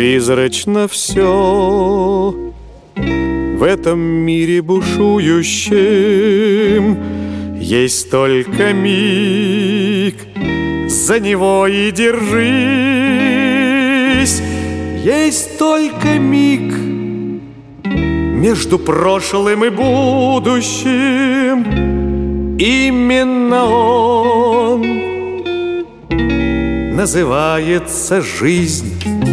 призрачно все в этом мире бушующем. Есть только миг, за него и держись. Есть только миг между прошлым и будущим. Именно он называется жизнь.